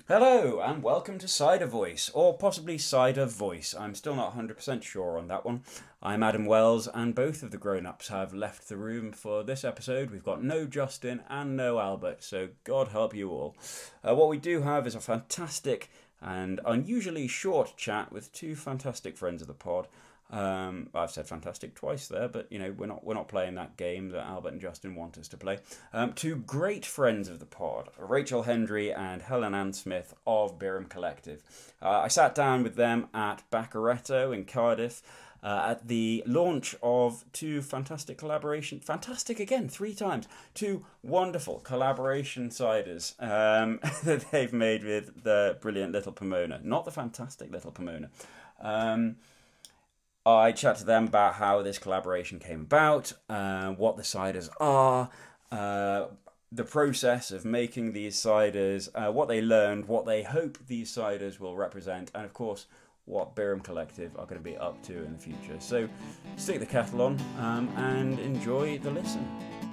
Hello and welcome to Cider Voice, or possibly Cider Voice. I'm still not 100% sure on that one. I'm Adam Wells, and both of the grown-ups have left the room for this episode. We've got no Justin and no Albert, so God help you all. What we do have is a fantastic and unusually short chat with two fantastic friends of the pod. I've said fantastic twice there, but we're not playing that game that Albert and Justin want us to play. Two great friends of the pod, Rachel Hendry and Helen Ann Smith of Birham Collective. I sat down with them at Baccaretto in Cardiff at the launch of two fantastic again, 3 times, two wonderful collaboration ciders that they've made with the brilliant Little Pomona, not the fantastic Little Pomona. I chat to them about how this collaboration came about, what the ciders are, the process of making these ciders, what they learned, what they hope these ciders will represent, and of course, what Birham Collective are going to be up to in the future. So stick the kettle on and enjoy the listen.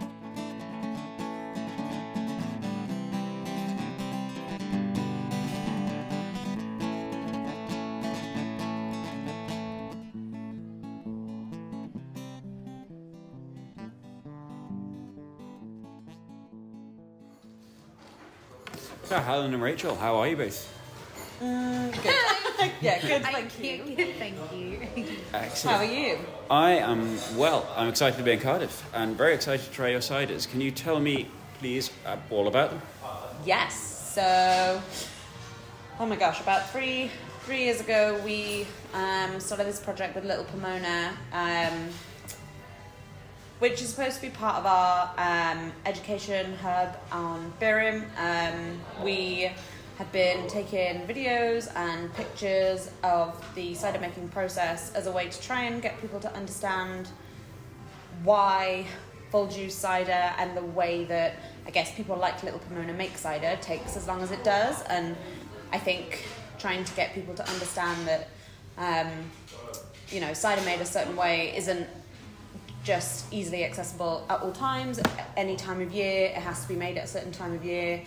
So, Helen and Rachel, how are you both? Good. Yeah, good, thank you. Good, thank you. Excellent. How are you? I am well. I'm excited to be in Cardiff and very excited to try your ciders. Can you tell me, please, all about them? Yes. So, oh my gosh, about three years ago, we started this project with Little Pomona, which is supposed to be part of our education hub on Birham. We have been taking videos and pictures of the cider making process as a way to try and get people to understand why full juice cider and the way that I guess people like Little Pomona make cider takes as long as it does. And I think trying to get people to understand that cider made a certain way isn't just easily accessible at all times, any time of year. It has to be made at a certain time of year.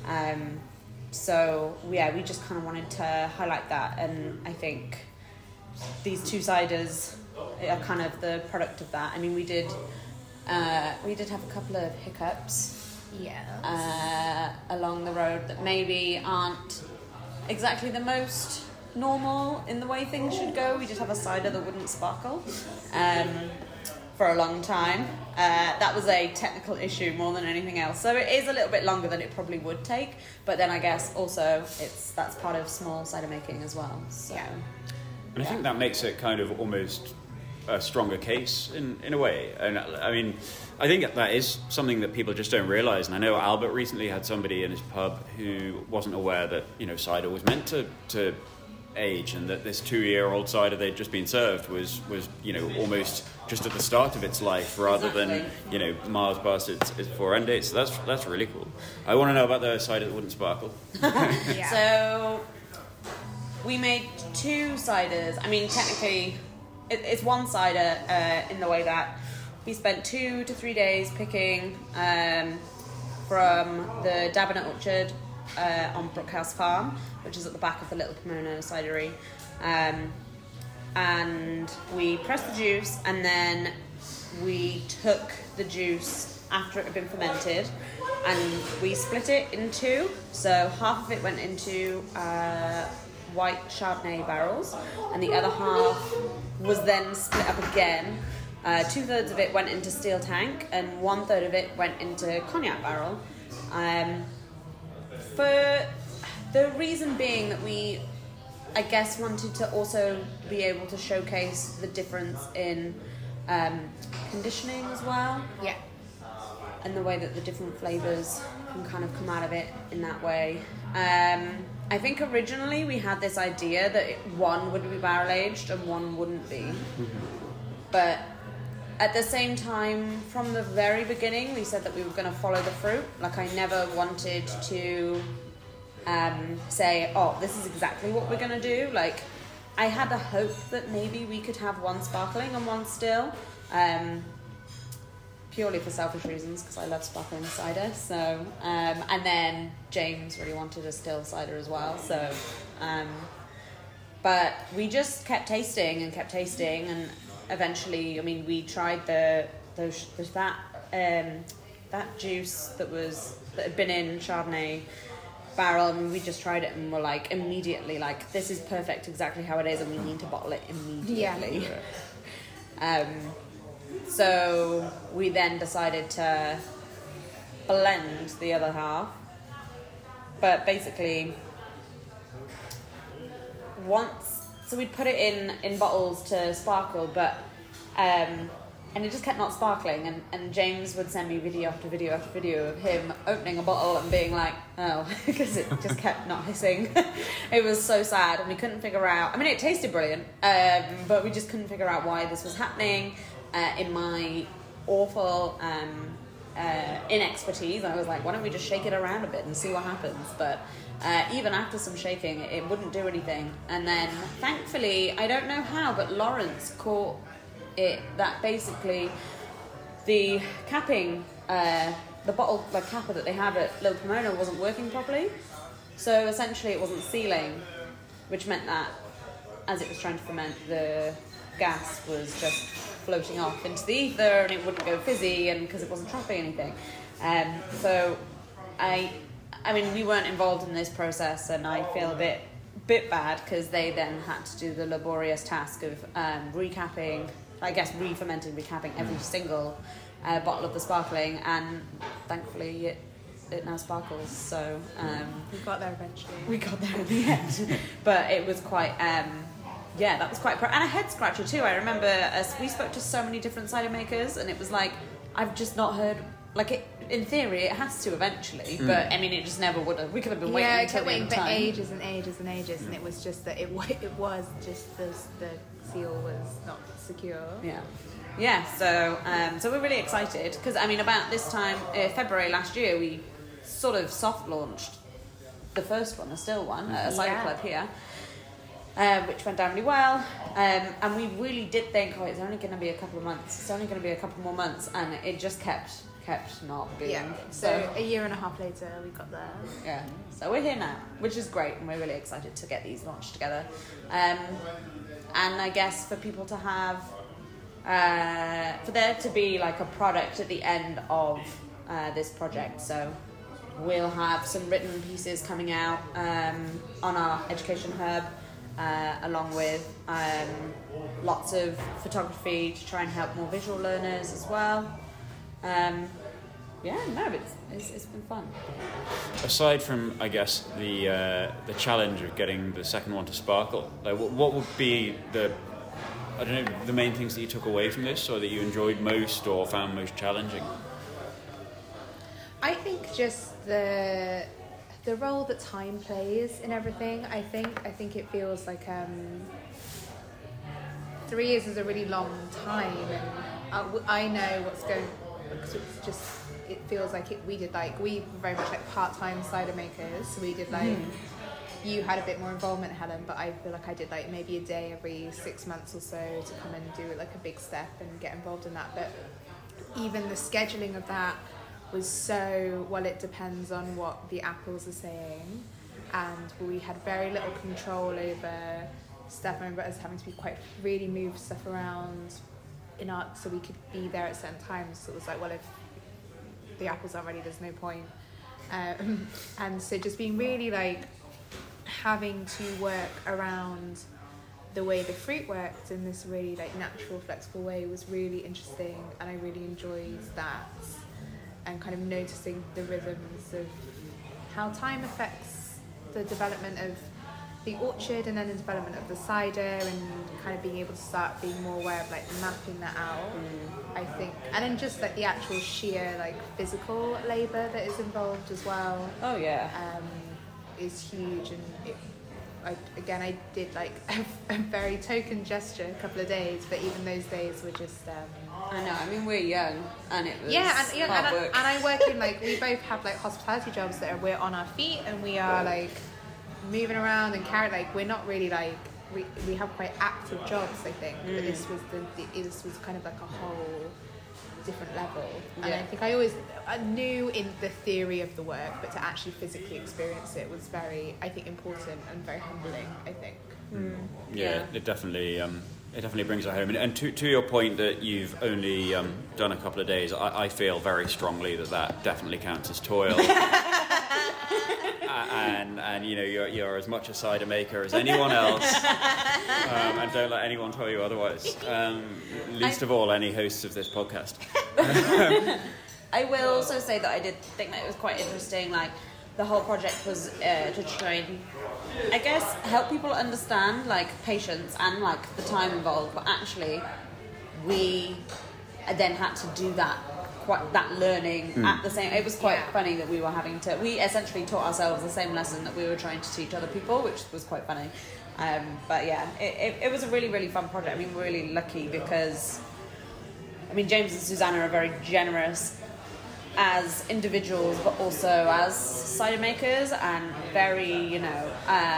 We just kind of wanted to highlight that, and I think these two ciders are kind of the product of that. I mean, we did have a couple of hiccups along the road that maybe aren't exactly the most normal in the way things should go. We just have a cider that wouldn't sparkle for a long time. That was a technical issue more than anything else. So it is a little bit longer than it probably would take, but then I guess also that's part of small cider making as well. So, and I think that makes it kind of almost a stronger case in a way. And I mean, I think that is something that people just don't realise. And I know Albert recently had somebody in his pub who wasn't aware that cider was meant to age, and that this 2-year-old cider they'd just been served was almost just at the start of its life rather than miles past its fore end date. So that's really cool. I want to know about the cider that wouldn't sparkle. Yeah. So we made 2 ciders. I mean, technically it's one cider in the way that we spent 2 to 3 days picking from the Davenant Orchard on Brookhouse Farm, which is at the back of the Little Pomona cidery, and we pressed the juice, and then we took the juice after it had been fermented and we split it in 2. So half of it went into white Chardonnay barrels and the other half was then split up again. 2/3 of it went into steel tank and 1/3 of it went into cognac barrel. For the reason being that we, I guess, wanted to also be able to showcase the difference in conditioning as well. Yeah. And the way that the different flavours can kind of come out of it in that way. I think originally we had this idea that one would be barrel aged and one wouldn't be. But at the same time, from the very beginning, we said that we were going to follow the fruit. Like, I never wanted to say, oh, this is exactly what we're going to do. Like, I had the hope that maybe we could have one sparkling and one still. purely for selfish reasons because I love sparkling cider. So, and then James really wanted a still cider as well. So, but we just kept tasting, and eventually, I mean, we tried that juice that had been in Chardonnay barrel, and we just tried it and were like immediately like, this is perfect, exactly how it is, and we need to bottle it immediately. Yeah. So we then decided to blend the other half, but basically so we'd put it in bottles to sparkle, but and it just kept not sparkling, and James would send me video after video after video of him opening a bottle and being like, oh, because it just kept not hissing. It was so sad, and we couldn't figure out, I mean, it tasted brilliant, but we just couldn't figure out why this was happening. In my awful inexpertise, I was like, why don't we just shake it around a bit and see what happens? But even after some shaking, it wouldn't do anything. And then, thankfully, I don't know how, but Lawrence caught it that basically the capping, the bottle capper that they have at Little Pomona wasn't working properly. So essentially it wasn't sealing, which meant that as it was trying to ferment, the gas was just floating off into the ether, and it wouldn't go fizzy, and because it wasn't trapping anything. So I mean, we weren't involved in this process, and I feel a bit bad because they then had to do the laborious task of recapping, I guess re-fermenting, recapping every single bottle of the sparkling, and thankfully it now sparkles. So we got there eventually. We got there in the end, but it was quite. Yeah, that was quite... and a head scratcher too. I remember we spoke to so many different cider makers, and it was like, I've just not heard... Like, in theory, it has to eventually, but, I mean, it just never would have. We could have been waiting until kept waiting for time. ages and ages and ages, and it was just that it was just the seal was not secure. Yeah. Yeah, so we're really excited, because, I mean, about this time, February last year, we sort of soft launched the first one, the still one, at a cider club here. Which went down really well, and we really did think, it's only going to be a couple of months, it's only going to be a couple more months, and it just kept not being. Yeah, so a year and a half later we got there. Yeah, so we're here now, which is great, and we're really excited to get these launched together. And I guess for people to have, for there to be like a product at the end of this project, so we'll have some written pieces coming out on our Education Hub, along with lots of photography to try and help more visual learners as well. It's been fun. Aside from, I guess, the challenge of getting the second one to sparkle, like what would be the main things that you took away from this, or that you enjoyed most or found most challenging? I think just the role that time plays in everything. I think it feels like 3 years is a really long time, and I know what's going, because it's just, it feels like we were very much like part-time cider makers, so we did like, you had a bit more involvement, Helen, but I feel like I did like maybe a day every 6 months or so to come and do like a big step and get involved in that. But even the scheduling of that was so, well, it depends on what the apples are saying, and we had very little control over stuff. I remember us having to really move stuff around in art so we could be there at certain times. So it was like, well, if the apples aren't ready, there's no point. And so just being really like having to work around the way the fruit worked in this really like natural, flexible way was really interesting, and I really enjoyed that. And kind of noticing the rhythms of how time affects the development of the orchard and then the development of the cider, and kind of being able to start being more aware of like mapping that out, I think. And then just like the actual sheer like physical labour that is involved as well. Oh yeah. Is huge, and I did like a very token gesture a couple of days, but even those days were just I know, I mean, we're young, and it was hard work. And I work in like, we both have like hospitality jobs that we're on our feet, and we are like moving around and like we're not really like, we have quite active jobs, I think, but this was kind of like a whole different level. And I think I knew in the theory of the work, but to actually physically experience it was very, I think, important and very humbling, I think. It definitely brings it home. And to your point that you've only done a couple of days, I feel very strongly that definitely counts as toil. And you know, you're as much a cider maker as anyone else, and don't let anyone tell you otherwise. Least of all, any hosts of this podcast. I will also say that I did think that it was quite interesting. Like, the whole project was to try and, I guess, help people understand like patience and like the time involved. But actually, we then had to do that learning at the same. It was quite funny that we essentially taught ourselves the same lesson that we were trying to teach other people, which was quite funny. But yeah, it was a really, really fun project. I mean, we're really lucky because, I mean, James and Susanna are very generous as individuals, but also as cider makers, and very, you know,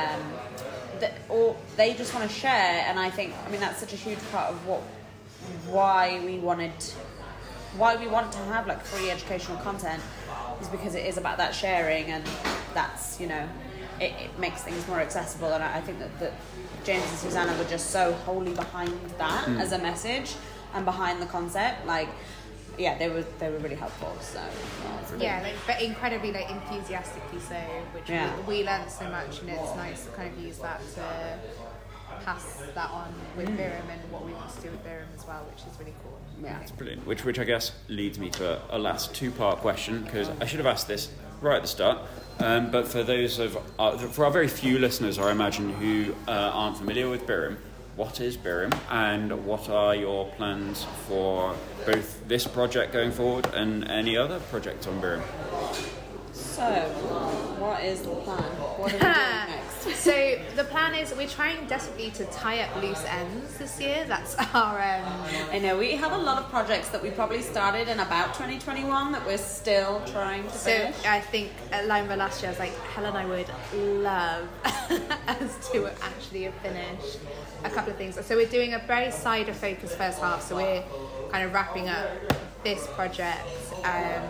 they just want to share. And I think, I mean, that's such a huge part of why we want to have like free educational content, is because it is about that sharing, and that's, you know, it makes things more accessible. And I think that James and Susanna were just so wholly behind that as a message and behind the concept. Like, yeah, they were really helpful. So but incredibly like enthusiastically so, which we learned so much, and it's nice to kind of use that to pass that on with Birim and what we want to do with Birim as well, which is really cool. Yeah, it's brilliant. Which I guess leads me to a last two-part question, because I should have asked this right at the start. But for for our very few listeners, I imagine, who aren't familiar with Birim, what is Birim, and what are your plans for both this project going forward and any other projects on Birim? So, what is the plan? What are we doing next? So the plan is we're trying desperately to tie up loose ends this year. That's our... I know, we have a lot of projects that we probably started in about 2021 that we're still trying to finish. So I think at Lima last year I was like, Helen, I would love us to actually have finished a couple of things. So we're doing a very cider focused first half, so we're kind of wrapping up this project and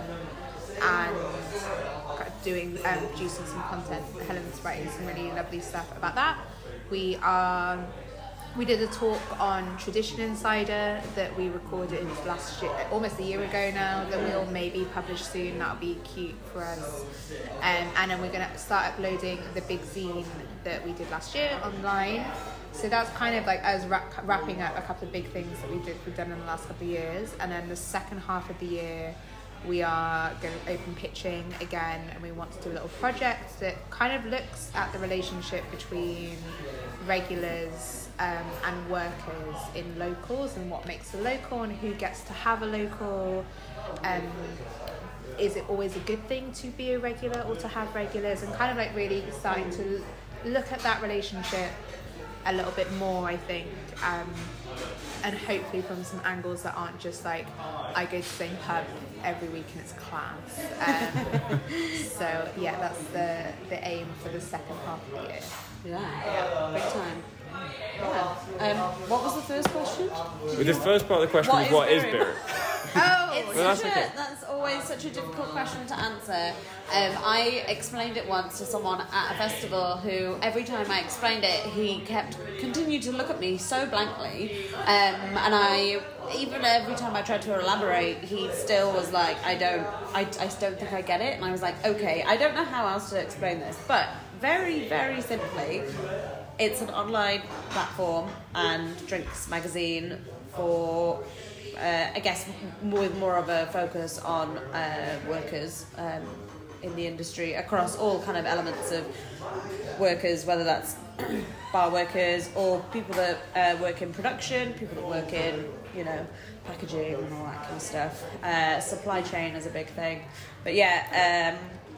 producing some content. Helen's writing some really lovely stuff about that. We did a talk on tradition in cider that we recorded last year, almost a year ago now, that we'll maybe publish soon. That'll be cute for us. And then we're going to start uploading the big zine that we did last year online. So that's kind of like us wrapping up a couple of big things that we've done in the last couple of years. And then the second half of the year, we are going to open pitching again, and we want to do a little project that kind of looks at the relationship between regulars and workers in locals, and what makes a local and who gets to have a local. Is it always a good thing to be a regular or to have regulars, and kind of like really starting to look at that relationship a little bit more, I think, and hopefully from some angles that aren't just like, I go to the same pub every week and it's class. So yeah, that's the aim for the second half of the year. Yeah, big time. Yeah. What was the first question? Well, the first part of the question was, what is Birim? That's always such a difficult question to answer. I explained it once to someone at a festival who, every time I explained it, he continued to look at me so blankly, and even every time I tried to elaborate, he still was like, I just don't think I get it. And I was like, okay, I don't know how else to explain this, but very, very simply, it's an online platform and drinks magazine for, I guess, with more of a focus on workers in the industry across all kind of elements of workers, whether that's bar workers or people that work in production, people that work in, you know, packaging and all that kind of stuff. Supply chain is a big thing. But yeah,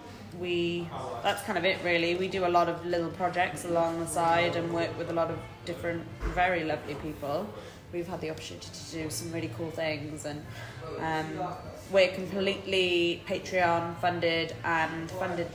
that's kind of it really. We do a lot of little projects along the side and work with a lot of different very lovely people. We've had the opportunity to do some really cool things, and we're completely Patreon funded and funded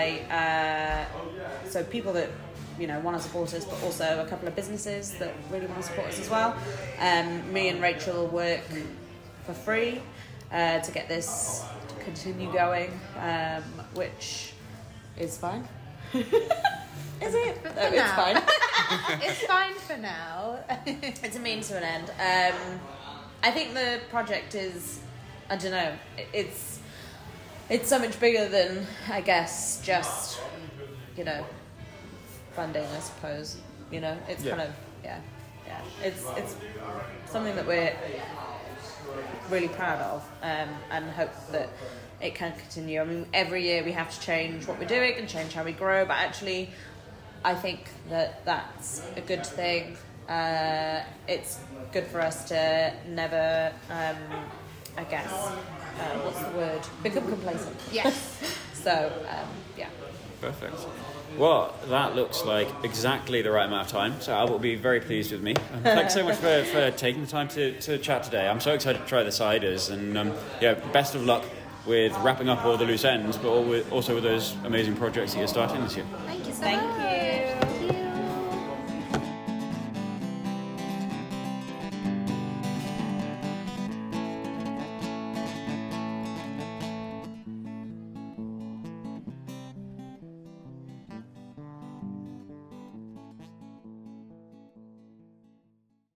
by so people that, you know, want to support us, but also a couple of businesses that really want to support us as well. Me and Rachel work for free, to get this to continue going, which is fine. Is it? No, it's fine. It's fine for now. It's a means to an end. I think the project is, I don't know, it's so much bigger than, I guess, just, you know, funding, I suppose. You know, it's kind of, yeah. It's something that we're really proud of, and hope that it can continue. I mean, every year we have to change what we're doing and change how we grow, but actually I think that that's a good thing. It's good for us to never, I guess, what's the word? Become complacent. Yes. So, yeah. Perfect. Well, that looks like exactly the right amount of time, so I will be very pleased with me. Thanks so much for taking the time to chat today. I'm so excited to try the ciders, and best of luck with wrapping up all the loose ends, but also with those amazing projects that you're starting this year. Thank you so Thank much.